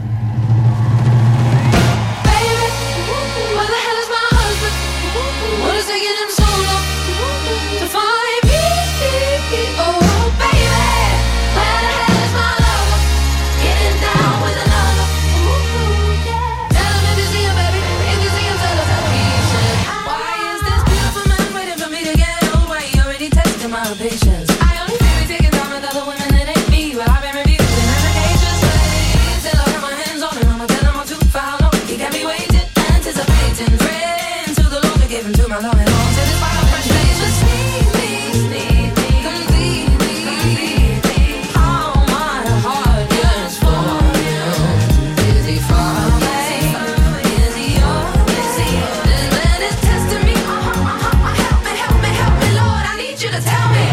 Patience. I only feel me taking time with other women that ain't me. Well, I've been reviewing allegations. Till I got my hands on him, I'ma tell him I'm too far long. He got me waiting, anticipating. Praying to the Lord to give him to my Lord and all. Till this fire fresh days just need me, complete me. All my heart yearns for you. Is he far away? Is he yours? This man is testing me. Help me, Lord. I need you to tell me.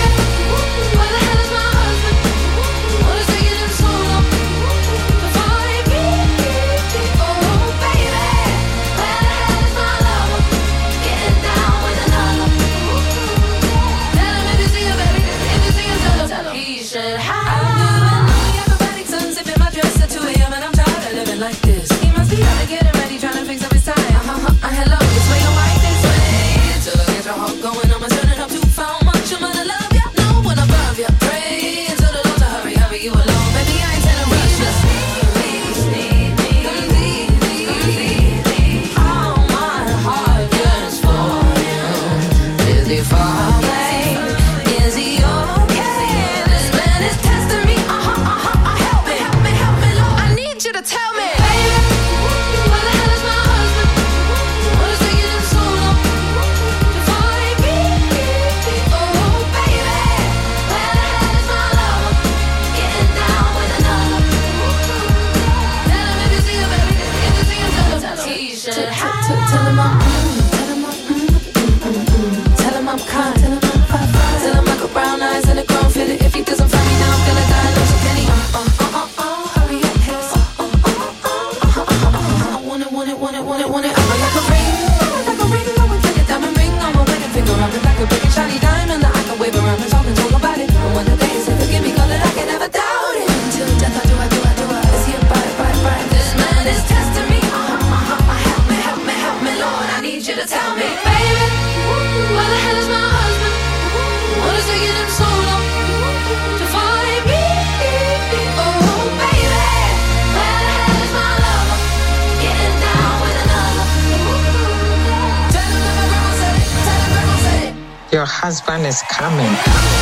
Like this, he must be out to get it ready, trying to fix up his tie. Hello, it's way right this way. Till I get your heart going, I'ma turn it up too far. Much I'm gonna love ya, no one above ya. Pray to the Lord to hurry you along. Baby, I ain't in a rush, just need me, completely. All my heart yearns for you. Is he far away? Is he okay? This man is testing me. Help me, Lord. I need you to tell me. Your husband is coming.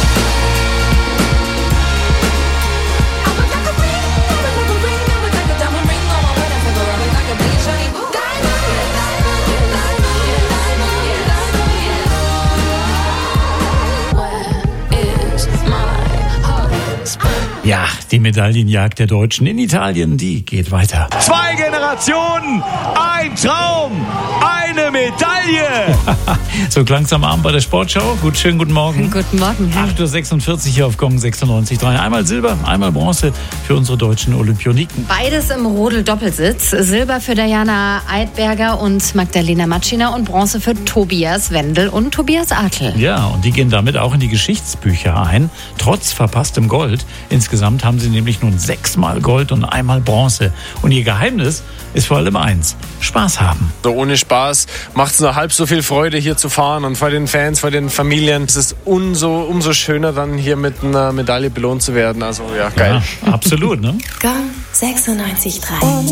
Ja, die Medaillenjagd der Deutschen in Italien, die geht weiter. 2 Generationen, ein Traum, eine Medaille. So klang's am Abend bei der Sportschau. Schönen guten Morgen. Guten Morgen. 8.46 Uhr hier auf Gong 96.3. Einmal Silber, einmal Bronze für unsere deutschen Olympioniken. Beides im Rodel-Doppelsitz. Silber für Diana Eidberger und Magdalena Matschiner und Bronze für Tobias Wendel und Tobias Adl. Ja, und die gehen damit auch in die Geschichtsbücher ein, trotz verpasstem Gold. Insgesamt haben sie nämlich nun 6-mal Gold und 1-mal Bronze. Und ihr Geheimnis ist vor allem eins: Spaß haben. So ohne Spaß macht es nur halb so viel Freude, hier zu fahren. Und vor den Fans, vor den Familien ist es umso schöner, dann hier mit einer Medaille belohnt zu werden. Also ja, geil. Ja, absolut, ne? Gong 96.3.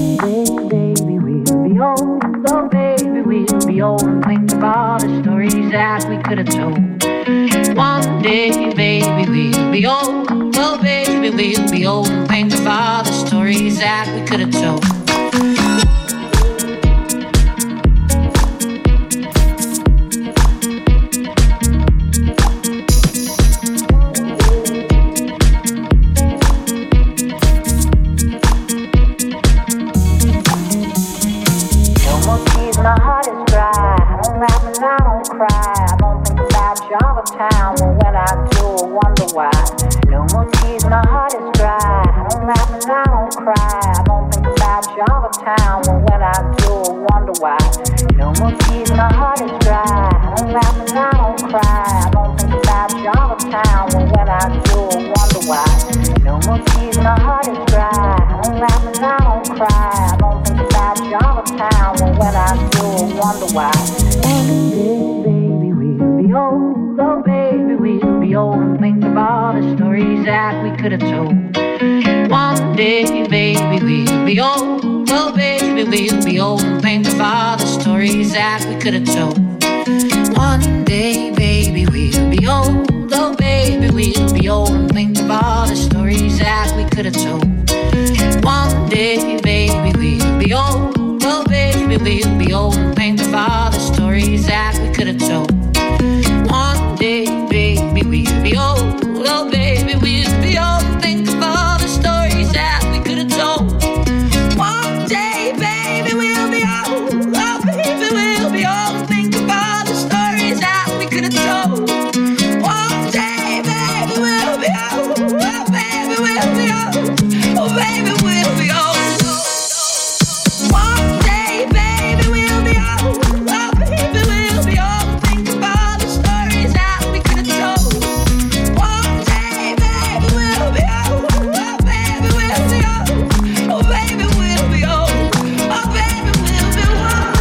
So baby, we'll be old and think of all the stories that we could have told. One day, baby, we'll be old. Oh baby, we'll be old and think of all the stories that we could have told. My heart is dry. I don't laugh and I don't cry. I don't think about you all the time. Well, when I do, I wonder why. No more tears, my heart is dry. could have told. One day, baby, we'll be old. Oh, baby, we'll be old and think of all the stories that we could have told. One day, baby, we'll be old. Oh, baby, we'll be old and think of all the stories that we could have told. One day, baby, we'll be old. Oh, baby, we'll be old and think of all the stories that we could have told. One day, baby, we'll be old. Oh, baby, we'll be old and think of all the stories that we could have told. One day, baby, we'll be old. Oh, baby, we'll be old and think of all the stories that we could have told. One day, baby, we'll be old. Oh, baby, we'll be old. Oh, baby, we'll be old. One day, baby, we'll be old. Oh, baby, we'll be old. Think of all the stories that we could have told. One day, baby, we'll be old. Oh, baby, we'll be old. Oh, baby, we'll be old. Oh, baby, we'll be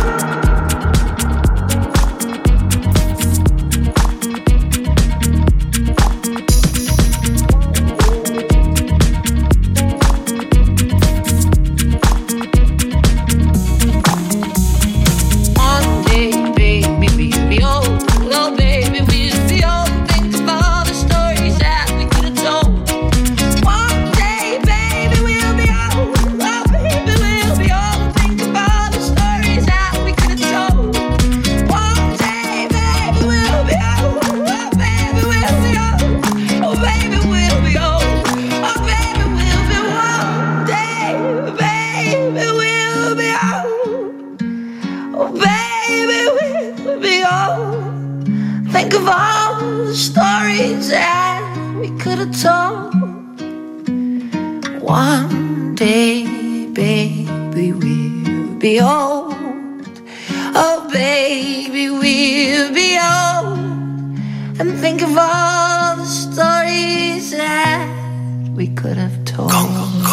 One day, baby, we'll be old. Oh, baby, we'll be old. Think of all the stories that we could have told. One day, baby, we'll be old. Oh, baby, we'll be old. Think of all the stories that we could have told. One day, baby, we'll be old. Oh, baby, we'll be old. Oh, baby, we'll be old. Oh, baby, we'll be one day, baby, we'll be old. Oh, baby, we'll be old. Think of all the stories that we could have told. One day, baby, we'll be old. Oh, baby, we'll be old. And think of all the stories that we could have told. Gong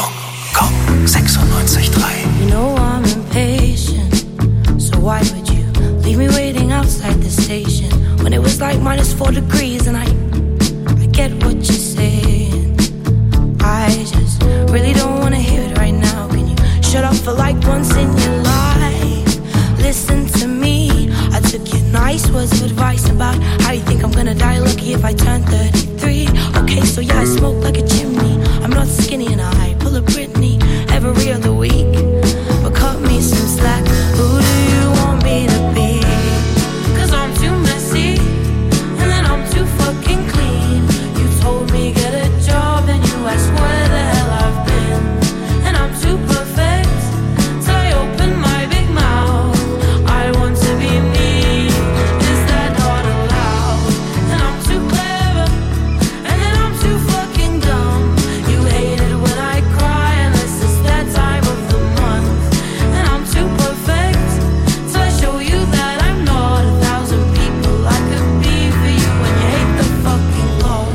96.3. You know I'm impatient, so why would you leave me waiting outside the station when it was like -4 degrees? And I get what you're saying. I just really don't want to hear it right now. Can you shut up for like once in your life? Listen to me. I took your nice words of advice about how you think I'm gonna die lucky if I turn 33. Okay, so yeah, I smoke like a chimney. I'm not skinny and I pull a Britney every other week. But cut me some slack. Who do you want me to be? 'Cause I'm too messy, and then I'm too fucking clean. You told me get a job, and you asked where the hell I've been. And I'm too perfect, so I open my big mouth. I want to be me, is that not allowed? And I'm too clever, and then I'm too fucking dumb. You hate it when I cry, unless it's that time of the month. And I'm too perfect, so I show you that I'm not 1,000 people I could be for you. And you hate the fucking Lord.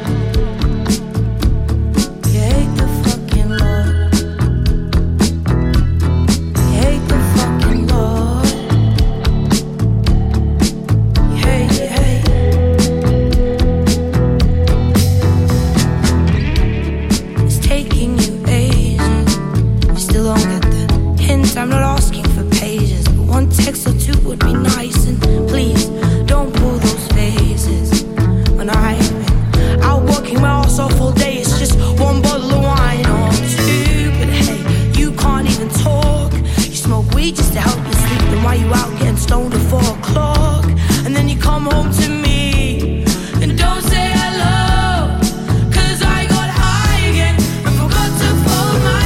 You hate the fucking Lord. You hate the fucking Lord. You hate, you hate. It's taking you ages. You still don't get the hint. I'm not asking for pages, but one text or two would be nice. And please don't pull those faces. When I've been out working my ass off all day, it's just one bottle of wine or two. But hey, you can't even talk. You smoke weed just to help you sleep. And why you out getting stoned at 4 o'clock? And then you come home to me and don't say hello. 'Cause I got high again and forgot to fold my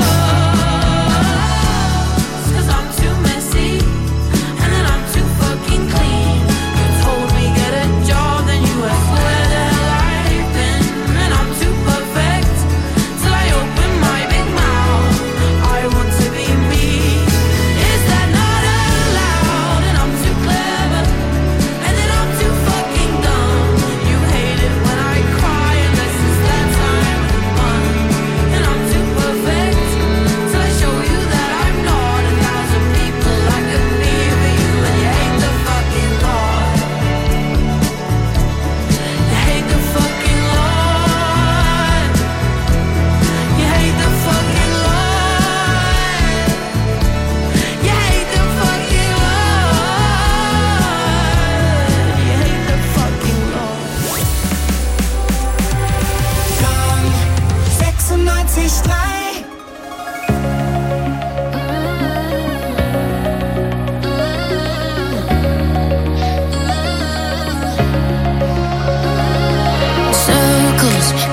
clothes. 'Cause I'm too messy, and then I'm too fucking clean. You told me get a job, then you asked where the hell I've been. And I'm too perfect, till I open my big mouth. I want to be me, is that not allowed? And I'm too clever, and then I'm too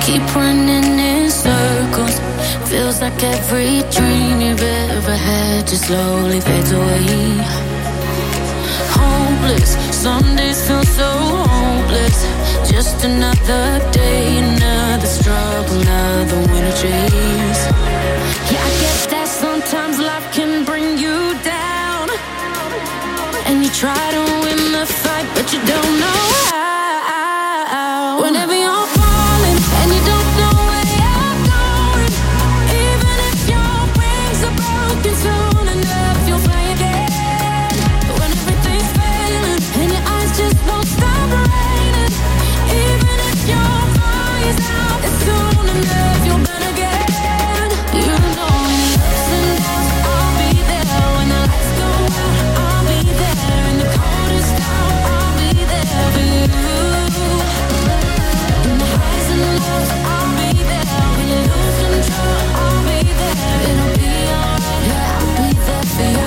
keep running in circles. Feels like every dream you've ever had just slowly fades away. Hopeless, some days feel so hopeless. Just another day, another struggle, another winter chase. Yeah, I guess that sometimes life can bring you down, and you try to win the fight, but you don't know how. Whenever you're falling and you don't know where you're going, even if your wings are broken, soon enough you'll fly again. When everything's failing and your eyes just won't stop raining, even if your fire's out, it's soon enough you'll burn again. You know in the ups and downs, I'll be there. When the lights go out, I'll be there. In the coldest hour, I'll be there for you. In the highs and lows, I'll be there. When you lose control, I'll be there. It'll be alright, yeah, I'll be there for you.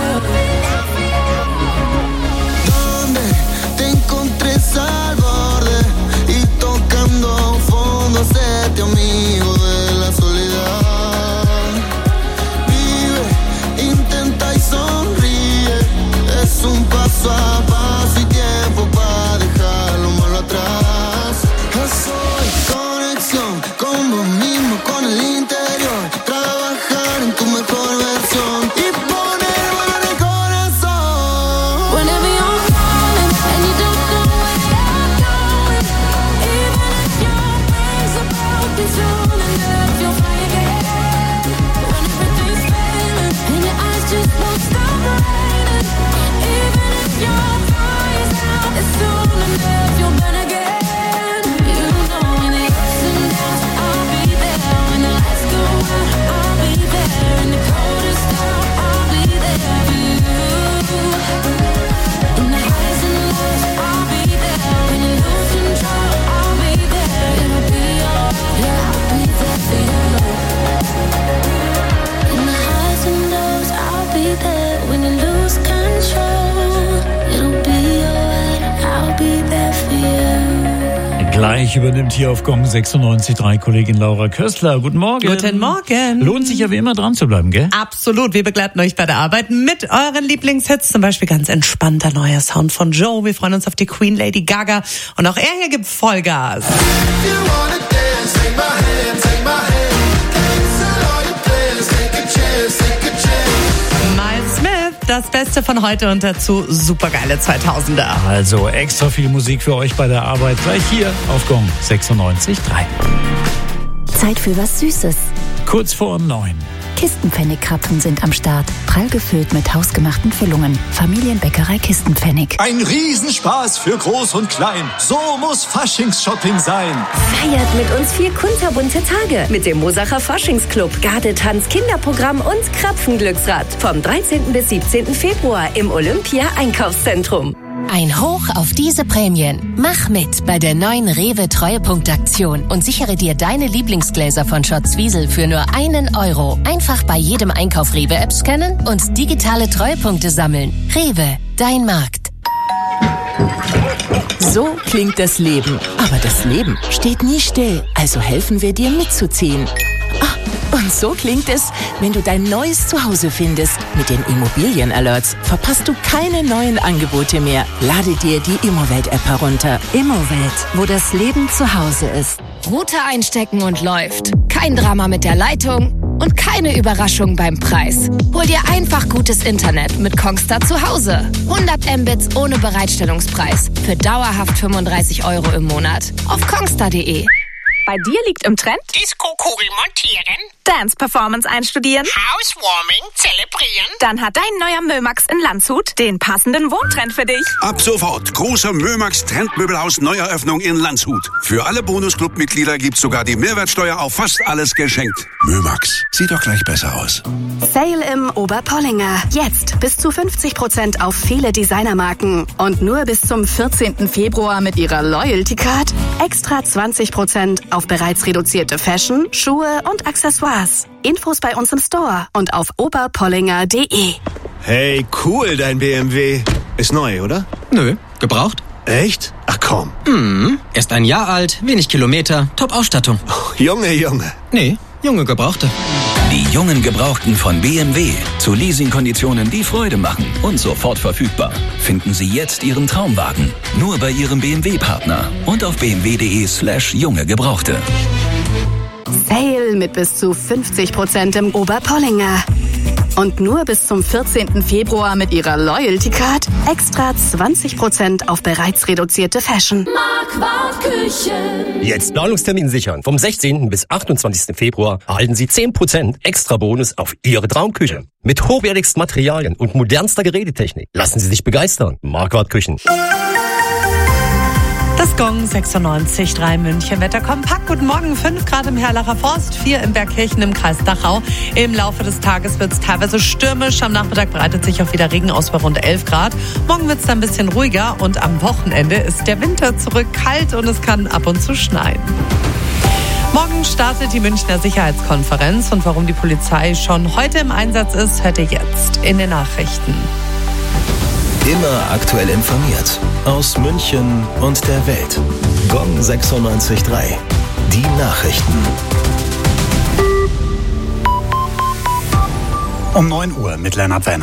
¿Dónde te encontré al borde y tocando fondo, sete amigo de la soledad? Vive, intenta y sonríe, es un paso a paso y tiempo para dejar lo malo atrás. Soy conexión con vos mismo, con el interior, trabajar en tu mejor versión y poner en el corazón. Whenever you're falling and you don't know where you're going, even if your wings are broken, soon enough you'll fly again. When everything's failing and your eyes just won't stop raining, even if your fire's out, it's soon enough you'll burn again. You know in the ups and downs, I'll be there. When the lights go out, I'll be there. In the coldest hour, I'll be there for you. In the highs and lows, I'll be there. When you lose control, I'll be there. It'll be alright, yeah, I'll be there for you. In the highs and lows, I'll be there. When you lose control, it'll be alright, I'll be there for you. Gleich übernimmt hier auf Gong 96.3 Kollegin Laura Köstler. Guten Morgen. Guten Morgen. Lohnt sich ja wie immer dran zu bleiben, gell? Absolut. Wir begleiten euch bei der Arbeit mit euren Lieblingshits. Zum Beispiel ganz entspannter neuer Sound von Joe. Wir freuen uns auf die Queen Lady Gaga. Und auch er hier gibt Vollgas. Miles Smith, das Beste von heute und dazu supergeile 2000er. Also extra viel Musik für euch bei der Arbeit. Gleich hier auf Gong 96.3. Zeit für was Süßes. Kurz vor 9. Kistenpfennigkrapfen sind am Start. Prall gefüllt mit hausgemachten Füllungen. Familienbäckerei Kistenpfennig. Ein Riesenspaß für Groß und Klein. So muss Faschingsshopping sein. Feiert mit uns 4 kunterbunte Tage mit dem Mosacher Faschingsclub, Gardetanz, Kinderprogramm und Krapfenglücksrad. Vom 13. bis 17. Februar im Olympia-Einkaufszentrum. Ein Hoch auf diese Prämien. Mach mit bei der neuen Rewe Treuepunktaktion und sichere dir deine Lieblingsgläser von Schott Zwiesel für nur 1 Euro. Einfach bei jedem Einkauf Rewe-App scannen und digitale Treuepunkte sammeln. Rewe, dein Markt. So klingt das Leben. Aber das Leben steht nie still. Also helfen wir dir mitzuziehen. Und so klingt es, wenn du dein neues Zuhause findest. Mit den Immobilien-Alerts verpasst du keine neuen Angebote mehr. Lade dir die Immowelt-App herunter. Immowelt, wo das Leben zu Hause ist. Router einstecken und läuft. Kein Drama mit der Leitung und keine Überraschung beim Preis. Hol dir einfach gutes Internet mit Kongstar zu Hause. 100 Mbits ohne Bereitstellungspreis. Für dauerhaft 35 Euro im Monat. Auf kongstar.de. Bei dir liegt im Trend? Disco-Kugel montieren. Dance-Performance einstudieren. Housewarming zelebrieren. Dann hat dein neuer Mömax in Landshut den passenden Wohntrend für dich. Ab sofort großer Mömax Trendmöbelhaus Neueröffnung in Landshut. Für alle Bonusclub-Mitglieder gibt's sogar die Mehrwertsteuer auf fast alles geschenkt. Mömax, sieht doch gleich besser aus. Sale im Oberpollinger. Jetzt bis zu 50% auf viele Designermarken. Und nur bis zum 14. Februar mit ihrer Loyalty-Card extra 20% auf bereits reduzierte Fashion, Schuhe und Accessoires. Infos bei uns im Store und auf oberpollinger.de. Hey, cool, dein BMW. Ist neu, oder? Nö, gebraucht. Echt? Ach komm. Ist ein Jahr alt, wenig Kilometer, Top-Ausstattung. Junge. Nee, junge Gebrauchte. Die jungen Gebrauchten von BMW. Zu Leasingkonditionen, die Freude machen und sofort verfügbar. Finden Sie jetzt Ihren Traumwagen. Nur bei Ihrem BMW-Partner und auf bmw.de/junge Gebrauchte. Sale mit bis zu 50% im Oberpollinger. Und nur bis zum 14. Februar mit Ihrer Loyalty-Card extra 20% auf bereits reduzierte Fashion. Marquardt Küchen. Jetzt Planungstermin sichern. Vom 16. bis 28. Februar erhalten Sie 10% extra Bonus auf Ihre Traumküche. Mit hochwertigsten Materialien und modernster Gerätetechnik. Lassen Sie sich begeistern. Marquardt Küchen. Das Gong 96,3 München. Wetter kompakt. Guten Morgen. 5 Grad im Herlacher Forst, 4 in Bergkirchen im Kreis Dachau. Im Laufe des Tages wird es teilweise stürmisch. Am Nachmittag breitet sich auch wieder Regen aus bei rund 11 Grad. Morgen wird es dann ein bisschen ruhiger und am Wochenende ist der Winter zurück, kalt und es kann ab und zu schneien. Morgen startet die Münchner Sicherheitskonferenz und warum die Polizei schon heute im Einsatz ist, hört ihr jetzt in den Nachrichten. Immer aktuell informiert. Aus München und der Welt. Gong 96,3. Die Nachrichten. Um 9 Uhr mit Lennart Wenner.